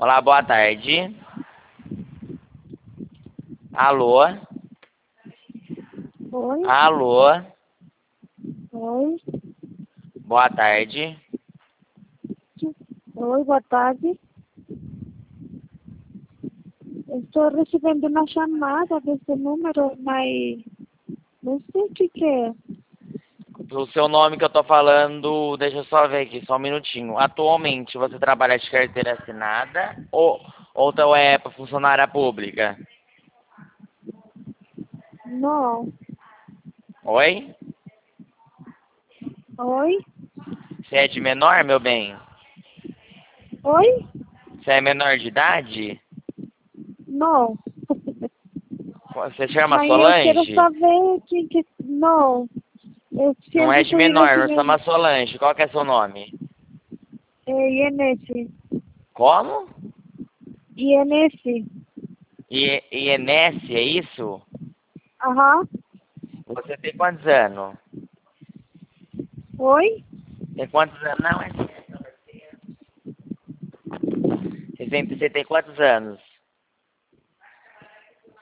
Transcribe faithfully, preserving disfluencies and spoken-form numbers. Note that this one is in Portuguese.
Olá, boa tarde. Alô? Oi? Alô? Oi? Boa tarde. Oi, boa tarde. Eu estou recebendo uma chamada desse número, mas não sei o que, que é. O seu nome que eu tô falando, deixa eu só ver aqui, só um minutinho. Atualmente você trabalha de carteira assinada ou, ou então é para funcionária pública? Não. Oi? Oi? Você é de menor, meu bem? Oi? Você é menor de idade? Não. Você chama Mas eu quero Solange? saber que, que... Não. Eu Não é sempre de fui menor, não recebendo... chama Solange. Qual que é seu nome? É I N S. Como? I N S. I, INS, é isso? Aham. Você tem quantos anos? Oi? Tem quantos anos? Não, é... Você tem, você tem quantos anos?